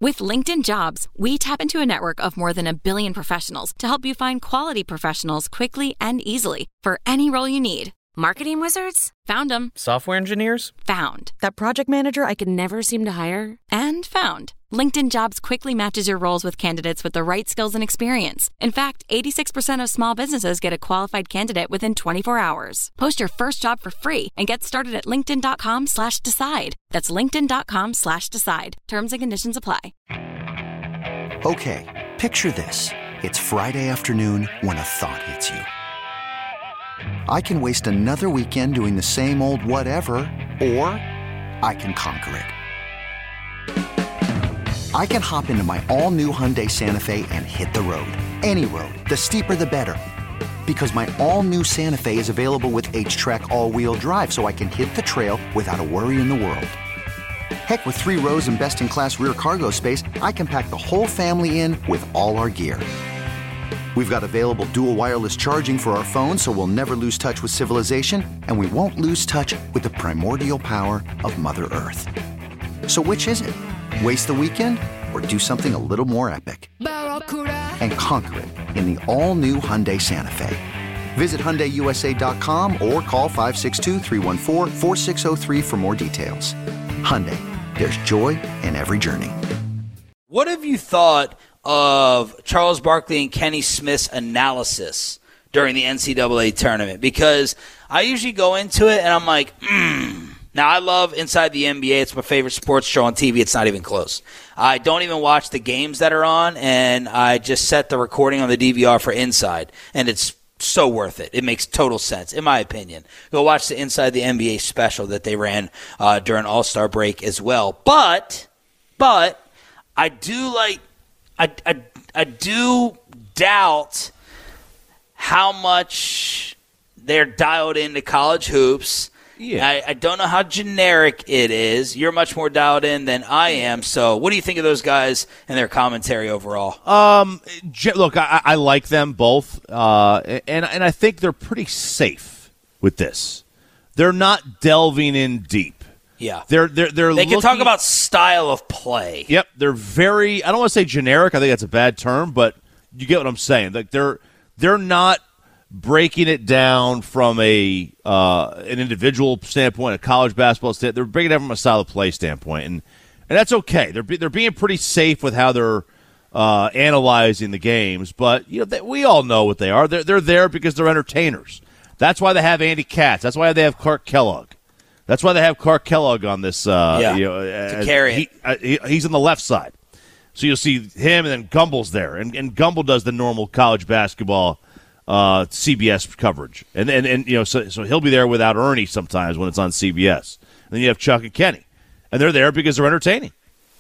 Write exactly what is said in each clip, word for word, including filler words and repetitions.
With LinkedIn Jobs, we tap into a network of more than a billion professionals to help you find quality professionals quickly and easily for any role you need. Marketing wizards? Found them. Software engineers? Found. That project manager I could never seem to hire? And found. LinkedIn Jobs quickly matches your roles with candidates with the right skills and experience. In fact, eighty-six percent of small businesses get a qualified candidate within twenty-four hours. Post your first job for free and get started at linkedin.com slash decide. That's linkedin.com slash decide. Terms and conditions apply. Okay, picture this. It's Friday afternoon when a thought hits you. I can waste another weekend doing the same old whatever, or I can conquer it. I can hop into my all-new Hyundai Santa Fe and hit the road. Any road. The steeper, the better. Because my all-new Santa Fe is available with H-Track all-wheel drive, so I can hit the trail without a worry in the world. Heck, with three rows and best-in-class rear cargo space, I can pack the whole family in with all our gear. We've got available dual wireless charging for our phones, so we'll never lose touch with civilization, and we won't lose touch with the primordial power of Mother Earth. So which is it? Waste the weekend or do something a little more epic? And conquer it in the all-new Hyundai Santa Fe. Visit Hyundai U S A dot com or call five six two, three one four, four six zero three for more details. Hyundai, there's joy in every journey. What have you thought of Charles Barkley and Kenny Smith's analysis during the N C double A tournament? Because I usually go into it and I'm like, hmm. Now, I love Inside the N B A. It's my favorite sports show on T V. It's not even close. I don't even watch the games that are on, and I just set the recording on the D V R for Inside, and it's so worth it. It makes total sense, in my opinion. Go watch the Inside the N B A special that they ran uh, during All-Star break as well. But, but, I do like, I, I, I do doubt how much they're dialed into college hoops. Yeah. I, I don't know how generic it is. You're much more dialed in than I am. So what do you think of those guys and their commentary overall? Um, look, I, I like them both, uh, and and I think they're pretty safe with this. They're not delving in deep. Yeah, they're they're they're. They can looking, talk about style of play. Yep, they're very. I don't want to say generic. I think that's a bad term, but you get what I'm saying. Like they're they're not breaking it down from a uh, an individual standpoint, a college basketball standpoint. They're breaking it down from a style of play standpoint, and and that's okay. They're be, they're being pretty safe with how they're uh, analyzing the games. But you know, they, we all know what they are. They're they're there because they're entertainers. That's why they have Andy Katz. That's why they have Clark Kellogg. That's why they have Clark Kellogg on this. Uh, yeah, you know, to as, carry he, it. uh, he, he's on the left side, so you'll see him, and then Gumbel's there, and and Gumbel does the normal college basketball Uh, C B S coverage, and and, and you know, so, so he'll be there without Ernie sometimes when it's on C B S. And then you have Chuck and Kenny, and they're there because they're entertaining.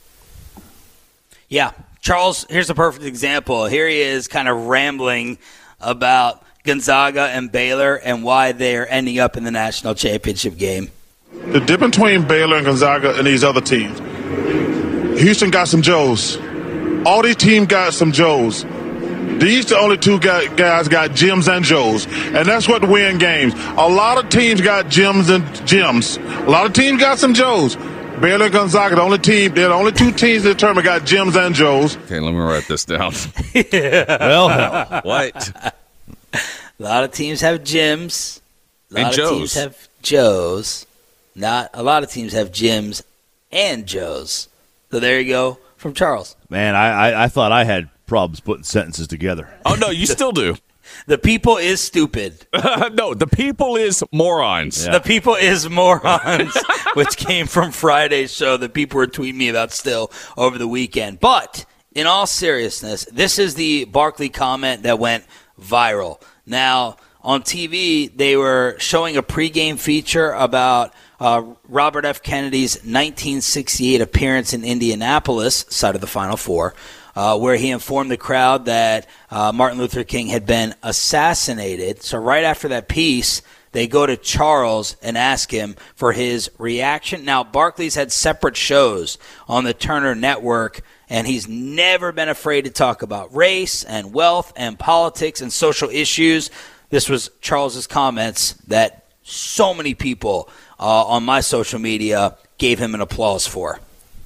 Yeah, Charles. Here's a perfect example. Here he is, kind of rambling about Gonzaga and Baylor and why they are ending up in the national championship game. The difference between Baylor and Gonzaga and these other teams, Houston got some Joes. All these teams got some Joes. These the only two guys got Jims and Joes, and that's what win games. A lot of teams got Jims and Jims. A lot of teams got some Joes. Baylor and Gonzaga, the only team, they're the only two teams in the tournament got Jims and Joes. Okay, let me write this down. Yeah. Well, hell. What? A lot of teams have Jims. A lot and of Joes. teams have Joes. Not a lot of teams have Jims and Joes. So there you go from Charles. Man, I, I, I thought I had problems putting sentences together. Oh, no, you still do. The people is stupid. No, the people is morons. Yeah. The people is morons, which came from Friday's show that people were tweeting me about still over the weekend. But in all seriousness, this is the Barkley comment that went viral. Now, on T V, they were showing a pregame feature about uh, Robert F. Kennedy's nineteen sixty-eight appearance in Indianapolis, side of the Final Four, uh, where he informed the crowd that uh, Martin Luther King had been assassinated. So right after that piece, they go to Charles and ask him for his reaction. Now, Barkley's had separate shows on the Turner Network, and he's never been afraid to talk about race and wealth and politics and social issues. This was Charles's comments that so many people uh, on my social media gave him an applause for.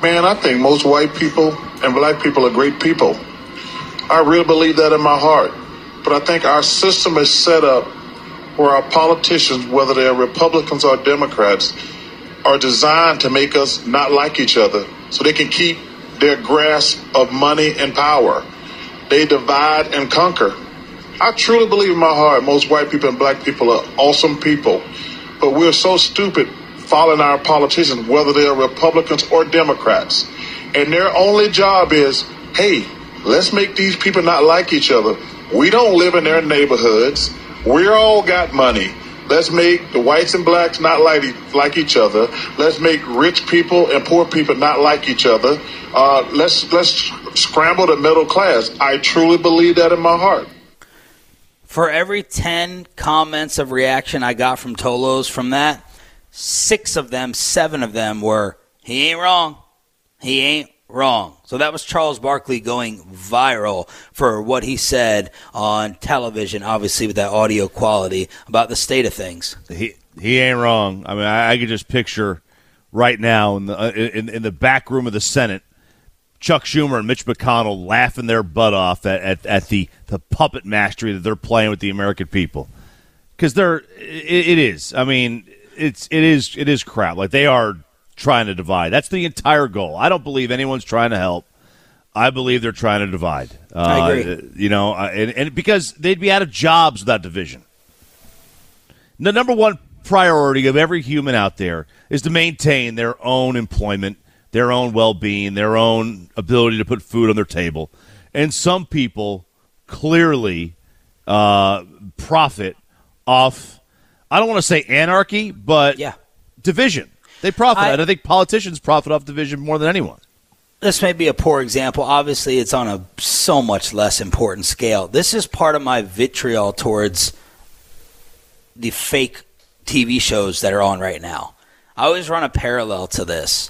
Man, I think most white people and black people are great people. I really believe that in my heart. But I think our system is set up where our politicians, whether they're Republicans or Democrats, are designed to make us not like each other so they can keep their grasp of money and power. They divide and conquer. I truly believe in my heart most white people and black people are awesome people, but we're so stupid following our politicians, whether they're Republicans or Democrats. And their only job is, hey, let's make these people not like each other. We don't live in their neighborhoods. We're all got money. Let's make the whites and blacks not like, like each other. Let's make rich people and poor people not like each other. Uh, let's let's scramble the middle class. I truly believe that in my heart. For every ten comments of reaction I got from Tolos from that, six of them, seven of them were, he ain't wrong. He ain't wrong. So that was Charles Barkley going viral for what he said on television, obviously with that audio quality, about the state of things. He he ain't wrong. I mean, I, I could just picture right now in the uh, in, in the back room of the Senate, Chuck Schumer and Mitch McConnell laughing their butt off at, at, at the, the puppet mastery that they're playing with the American people. Because they're it, it is. I mean, it's it is it is crap. Like, they are trying to divide. That's the entire goal. I don't believe anyone's trying to help. I believe they're trying to divide. Uh, I agree. You know, and, and because they'd be out of jobs without division. The number one priority of every human out there is to maintain their own employment, their own well-being, their own ability to put food on their table. And some people clearly uh, profit off, I don't want to say anarchy, but yeah. division. They profit. I, and I think politicians profit off division more than anyone. This may be a poor example. Obviously, it's on a so much less important scale. This is part of my vitriol towards the fake T V shows that are on right now. I always run a parallel to this.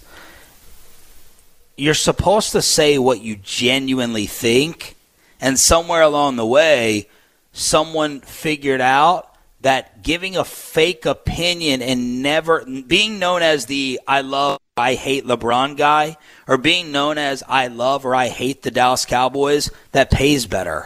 You're supposed to say what you genuinely think, and somewhere along the way, someone figured out that giving a fake opinion and never being known as the I love, I hate LeBron guy, or being known as I love or I hate the Dallas Cowboys, that pays better.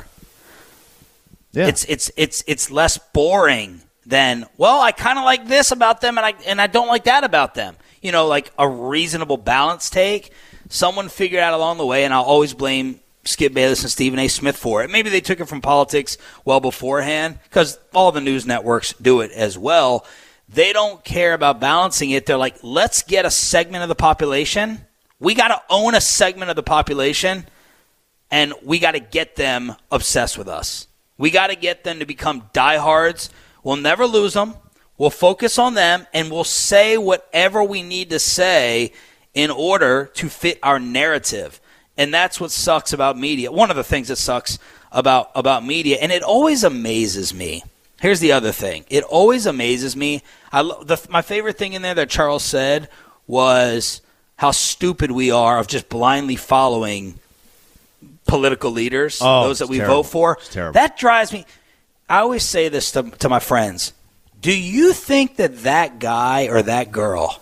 Yeah. It's it's it's it's less boring than, well, I kind of like this about them and I and I don't like that about them. You know, like a reasonable balance take. Someone figured out along the way, and I'll always blame Skip Bayless and Stephen A. Smith for it. Maybe they took it from politics well beforehand, because all the news networks do it as well. They don't care about balancing it. They're like, let's get a segment of the population. We got to own a segment of the population, and we got to get them obsessed with us. We got to get them to become diehards. We'll never lose them. We'll focus on them, and we'll say whatever we need to say in order to fit our narrative. And that's what sucks about media. One of the things that sucks about, about media, and it always amazes me. Here's the other thing. It always amazes me. I the, my favorite thing in there that Charles said was how stupid we are of just blindly following political leaders, oh, those that we terrible. vote for. It's terrible. That drives me. I always say this to, to my friends. Do you think that that guy or that girl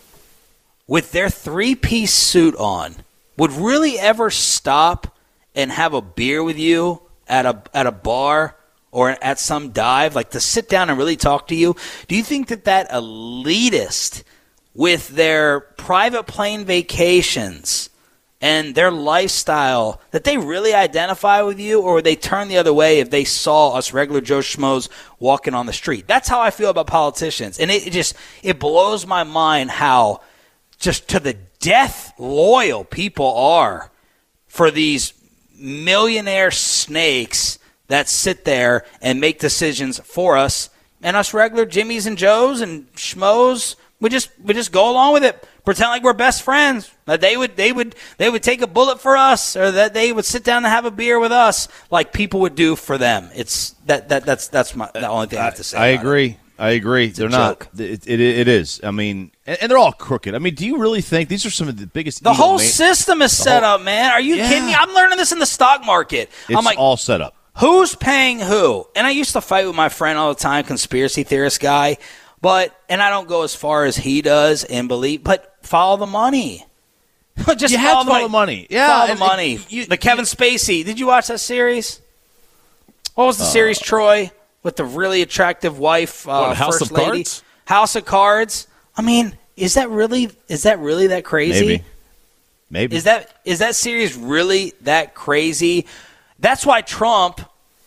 with their three-piece suit on would really ever stop and have a beer with you at a at a bar or at some dive, like to sit down and really talk to you? Do you think that that elitist with their private plane vacations and their lifestyle, that they really identify with you, or would they turn the other way if they saw us regular Joe Schmoes walking on the street? That's how I feel about politicians. And it, it just it blows my mind how just to the death loyal people are for these millionaire snakes that sit there and make decisions for us, and us regular Jimmies and Joes and Schmoes, we just we just go along with it, pretend like we're best friends. That they would they would they would take a bullet for us, or that they would sit down and have a beer with us, like people would do for them. It's that that that's that's my the only thing I have to say. I about agree. It. I agree. It's they're not. It, it, it is. I mean, and, and they're all crooked. I mean, do you really think these are some of the biggest? The whole ma- system is set whole, up, man. Are you yeah. kidding me? I'm learning this in the stock market. It's I'm like, all set up. Who's paying who? And I used to fight with my friend all the time, conspiracy theorist guy. But and I don't go as far as he does and believe, but follow the money. Just you follow have to follow the money. Yeah, follow the and- money. and you- the Kevin Spacey. Did you watch that series? What was the Uh, series, Troy, with the really attractive wife, uh, What, House First of Lady? Cards? House of Cards. I mean, is that really is that really that crazy? Maybe. Maybe. Is that is that series really that crazy? That's why Trump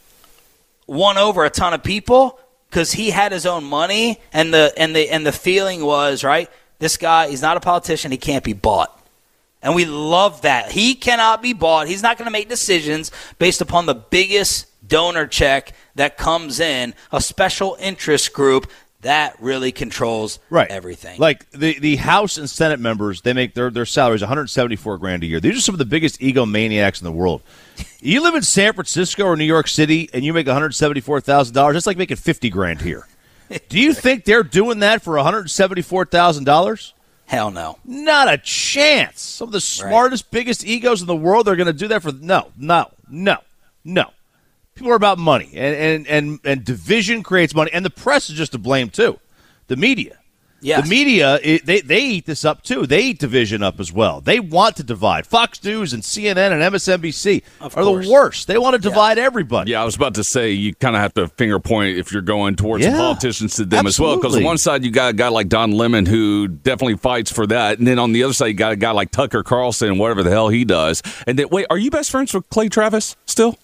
won over a ton of people, because he had his own money, and the and the and the feeling was, right, this guy, he's not a politician, he can't be bought. And we love that. He cannot be bought. He's not going to make decisions based upon the biggest donor check that comes in, a special interest group that really controls right. everything. Like the, the House and Senate members, they make their, their salaries one hundred seventy-four grand a year. These are some of the biggest egomaniacs in the world. You live in San Francisco or New York City and you make one hundred seventy-four thousand dollars. That's like making fifty grand here. Do you think they're doing that for one hundred seventy-four thousand dollars? Hell no. Not a chance. Some of the smartest, right. biggest egos in the world are going to do that for no, no, no, no. People are about money, and, and, and, and division creates money, and the press is just to blame too. The media. Yes. The media, it, they, they eat this up too. They eat division up as well. They want to divide. Fox News and C N N and M S N B C of are course. the worst. They want to divide yeah. everybody. Yeah, I was about to say, you kind of have to finger point if you're going towards yeah, the politicians to them absolutely. as well. Because on one side, you got a guy like Don Lemon who definitely fights for that. And then on the other side, you got a guy like Tucker Carlson, whatever the hell he does. And then, wait, are you best friends with Clay Travis still?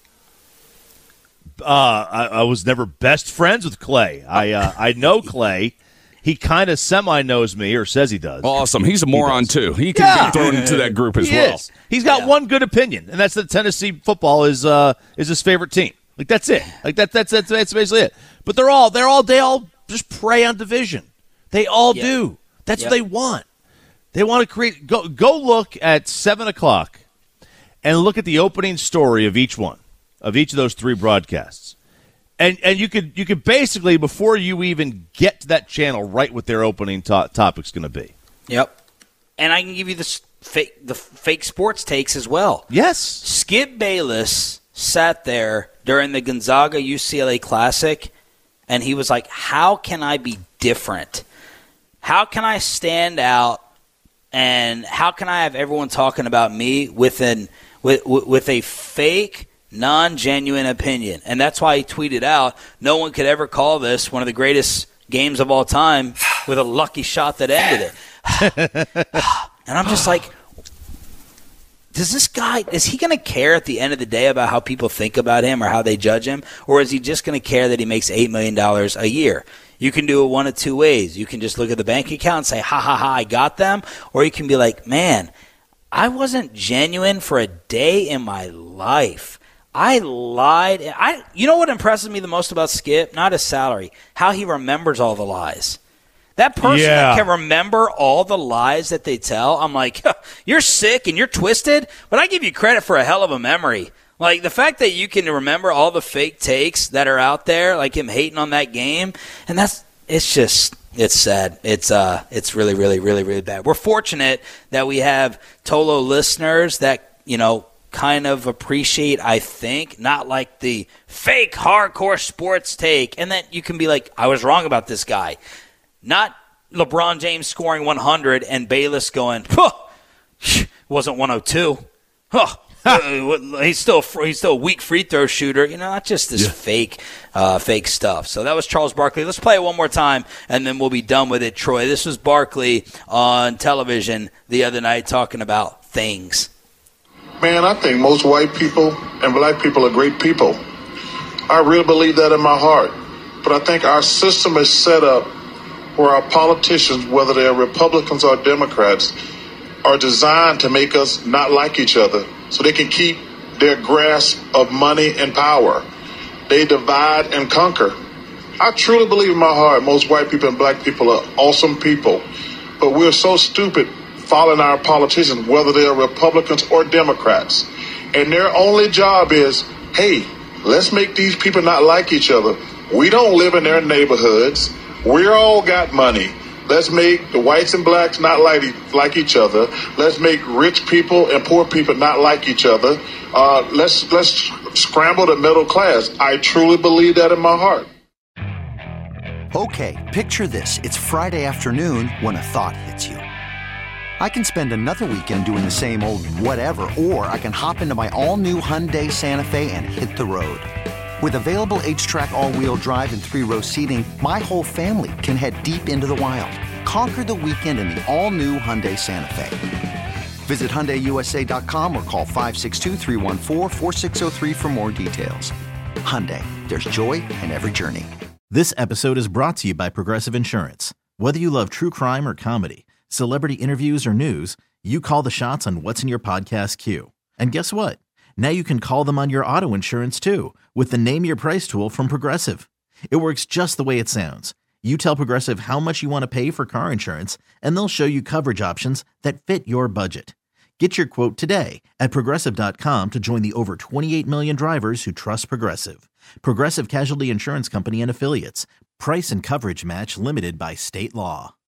Uh, I, I was never best friends with Clay. I uh, I know Clay. He kind of semi-knows me, or says he does. Awesome. He's a moron, he too. He can yeah. be thrown into that group as he well. Is. He's got yeah. one good opinion, and that's that Tennessee football is uh, is his favorite team. Like, that's it. Like, that, that's, that's that's basically it. But they're all, they're all, they all just prey on division. They all yeah. do. That's yep. what they want. They want to create, go, go look at seven o'clock and look at the opening story of each one, of each of those three broadcasts. And and you could you could basically, before you even get to that channel, write what their opening to- topic's going to be. Yep. And I can give you the fake the fake sports takes as well. Yes. Skip Bayless sat there during the Gonzaga U C L A Classic, and he was like, how can I be different? How can I stand out? And how can I have everyone talking about me with, an, with, with a fake, non-genuine opinion? And that's why he tweeted out, no one could ever call this one of the greatest games of all time with a lucky shot that ended it. And I'm just like, does this guy, is he going to care at the end of the day about how people think about him or how they judge him? Or is he just going to care that he makes eight million dollars a year? You can do it one of two ways. You can just look at the bank account and say, ha, ha, ha, I got them. Or you can be like, man, I wasn't genuine for a day in my life. I lied. I, you know what impresses me the most about Skip? Not his salary. How he remembers all the lies. That person yeah. that can remember all the lies that they tell, I'm like, you're sick and you're twisted, but I give you credit for a hell of a memory. Like, the fact that you can remember all the fake takes that are out there, like him hating on that game, and that's, it's just, it's sad. It's uh, it's really, really, really, really bad. We're fortunate that we have Tolo listeners that, you know, kind of appreciate, I think, not like the fake hardcore sports take, and that you can be like, I was wrong about this guy. Not LeBron James scoring one hundred and Bayless going, huh, wasn't one oh two. Huh. uh, he's still he's still a weak free throw shooter. You know, not just this yeah. fake uh, fake stuff. So that was Charles Barkley. Let's play it one more time, and then we'll be done with it, Troy. This was Barkley on television the other night talking about things. Man, I think most white people and black people are great people. I really believe that in my heart. But I think our system is set up where our politicians, whether they're Republicans or Democrats, are designed to make us not like each other so they can keep their grasp of money and power. They divide and conquer. I truly believe in my heart most white people and black people are awesome people, but we're so stupid following our politicians, whether they're Republicans or Democrats. And their only job is, hey, let's make these people not like each other. We don't live in their neighborhoods. We all got money. Let's make the whites and blacks not like, like each other. Let's make rich people and poor people not like each other. Uh, let's let's scramble the middle class. I truly believe that in my heart. Okay, picture this. It's Friday afternoon when a thought hits you. I can spend another weekend doing the same old whatever, or I can hop into my all-new Hyundai Santa Fe and hit the road. With available H-Track all-wheel drive and three-row seating, my whole family can head deep into the wild. Conquer the weekend in the all-new Hyundai Santa Fe. Visit Hyundai U S A dot com or call five six two, three one four, four six zero three for more details. Hyundai, there's joy in every journey. This episode is brought to you by Progressive Insurance. Whether you love true crime or comedy, celebrity interviews or news, you call the shots on what's in your podcast queue. And guess what? Now you can call them on your auto insurance too with the Name Your Price tool from Progressive. It works just the way it sounds. You tell Progressive how much you want to pay for car insurance, and they'll show you coverage options that fit your budget. Get your quote today at Progressive dot com to join the over twenty-eight million drivers who trust Progressive. Progressive Casualty Insurance Company and Affiliates. Price and coverage match limited by state law.